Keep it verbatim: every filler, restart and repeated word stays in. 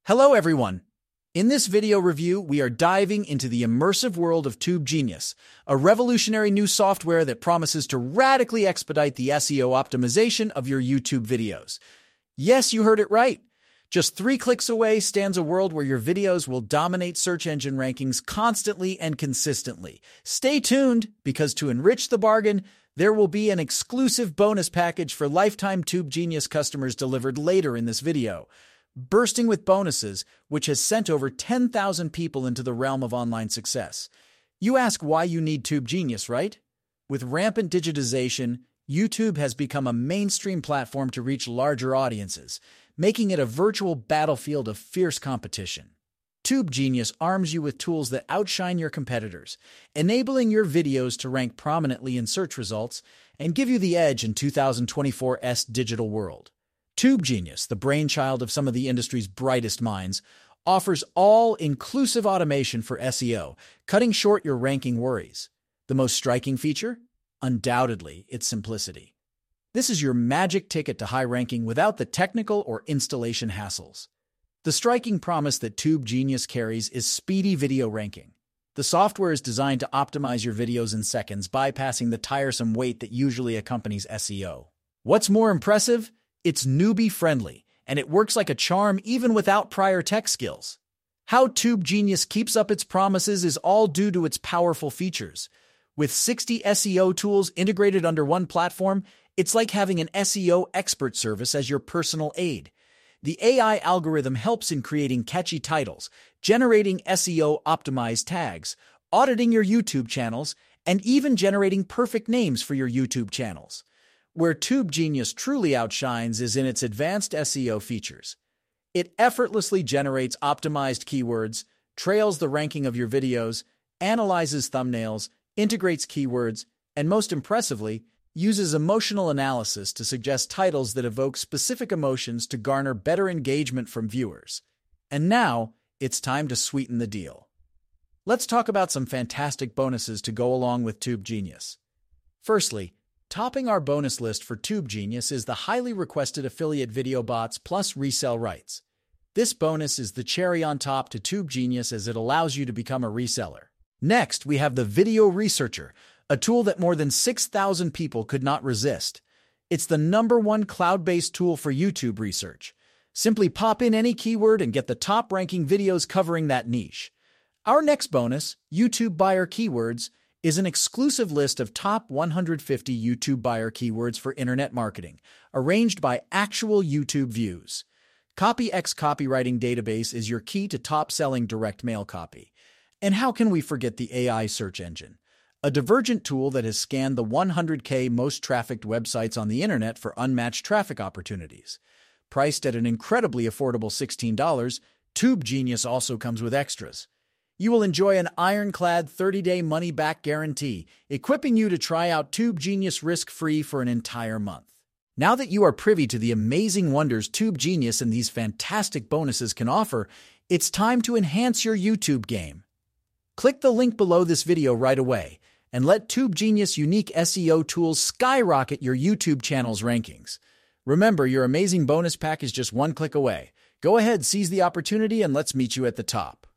Hello everyone! In this video review, we are diving into the immersive world of TubeGenius, a revolutionary new software that promises to radically expedite the S E O optimization of your YouTube videos. Yes, you heard it right! Just three clicks away stands a world where your videos will dominate search engine rankings constantly and consistently. Stay tuned, because to enrich the bargain, there will be an exclusive bonus package for lifetime TubeGenius customers delivered later in this video. Bursting with bonuses, which has sent over ten thousand people into the realm of online success. You ask why you need TubeGenius, right? With rampant digitization, YouTube has become a mainstream platform to reach larger audiences, making it a virtual battlefield of fierce competition. TubeGenius arms you with tools that outshine your competitors, enabling your videos to rank prominently in search results and give you the edge in two thousand twenty-four's digital world. TubeGenius, the brainchild of some of the industry's brightest minds, offers all-inclusive automation for S E O, cutting short your ranking worries. The most striking feature? Undoubtedly, its simplicity. This is your magic ticket to high ranking without the technical or installation hassles. The striking promise that TubeGenius carries is speedy video ranking. The software is designed to optimize your videos in seconds, bypassing the tiresome wait that usually accompanies S E O. What's more impressive? It's newbie-friendly, and it works like a charm even without prior tech skills. How TubeGenius keeps up its promises is all due to its powerful features. With sixty S E O tools integrated under one platform, it's like having an S E O expert service as your personal aide. The A I algorithm helps in creating catchy titles, generating S E O-optimized tags, auditing your YouTube channels, and even generating perfect names for your YouTube channels. Where TubeGenius truly outshines is in its advanced S E O features. It effortlessly generates optimized keywords, trails the ranking of your videos, analyzes thumbnails, integrates keywords, and most impressively, uses emotional analysis to suggest titles that evoke specific emotions to garner better engagement from viewers. And now, it's time to sweeten the deal. Let's talk about some fantastic bonuses to go along with TubeGenius. Firstly, topping our bonus list for TubeGenius is the highly requested Affiliate Video Bots plus resell rights. This bonus is the cherry on top to TubeGenius as it allows you to become a reseller. Next, we have the Video Researcher, a tool that more than six thousand people could not resist. It's the number one cloud-based tool for YouTube research. Simply pop in any keyword and get the top-ranking videos covering that niche. Our next bonus, YouTube Buyer Keywords, is an exclusive list of top one hundred fifty YouTube buyer keywords for internet marketing, arranged by actual YouTube views. CopyX Copywriting Database is your key to top-selling direct mail copy. And how can we forget the A I search engine? A divergent tool that has scanned the one hundred K most trafficked websites on the internet for unmatched traffic opportunities. Priced at an incredibly affordable sixteen dollars, TubeGenius also comes with extras. You will enjoy an ironclad thirty-day money-back guarantee, equipping you to try out TubeGenius risk-free for an entire month. Now that you are privy to the amazing wonders TubeGenius and these fantastic bonuses can offer, it's time to enhance your YouTube game. Click the link below this video right away, and let TubeGenius' unique S E O tools skyrocket your YouTube channel's rankings. Remember, your amazing bonus pack is just one click away. Go ahead, seize the opportunity, and let's meet you at the top.